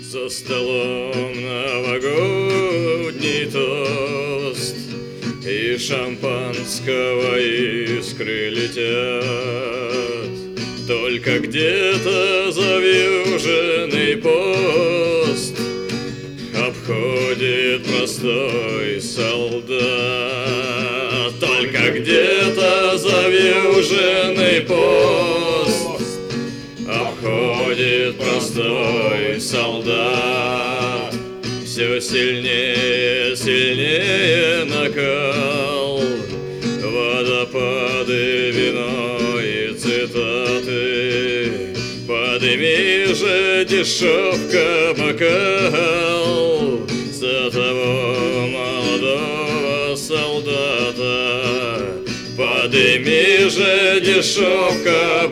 За столом новогодний тост, и шампанского искры летят. Только где-то завьюженный пост обходит простой солдат. Только где-то завьюженный пост обходит простой солдат. Все сильнее, сильнее накал, водопады, вино и цитаты. Подними же, дешевка, бокал за того молодого солдата. Подними же, дешевка,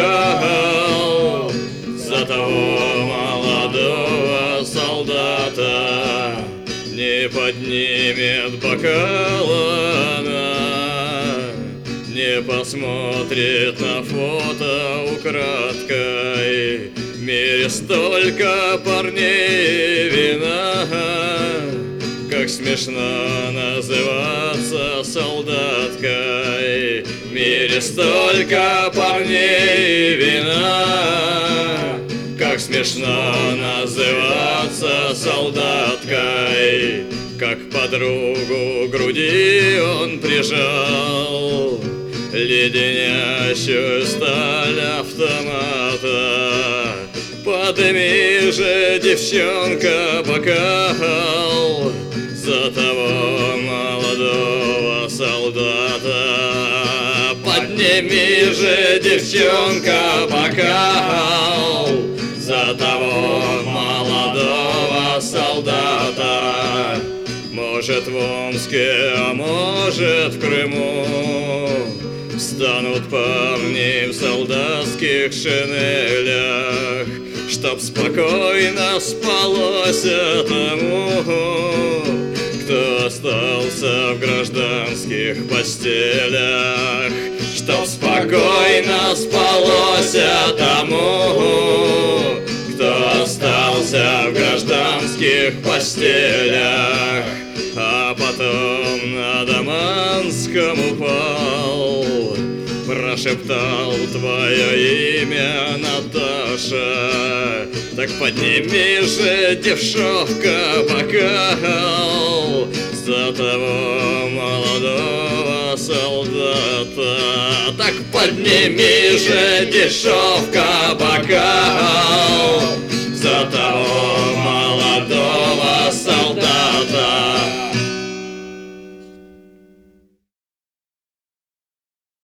бокал за того молодого солдата. Не поднимет бокала она, не посмотрит на фото украдкой. В мире столько парней и вина, как смешно называться солдаткой. В мире столько парней и вина, как смешно называться солдаткой. Как подругу груди он прижал леденящую сталь автомата. Подними же, девчонка, бокал за того молодого солдата. Подними же, девчонка, бокал за того молодого солдата. Может, в Омске, а может, в Крыму встанут парни в солдатских шинелях, чтоб спокойно спалось тому, кто остался в гражданских постелях. Чтоб спокойно спалось тому, кто остался в гражданских постелях. А потом на Даманском упал, прошептал твое имя, Наташа. Так подними же, девчонка, бокал за того молодого солдата. Так подними же, девчонка, бокал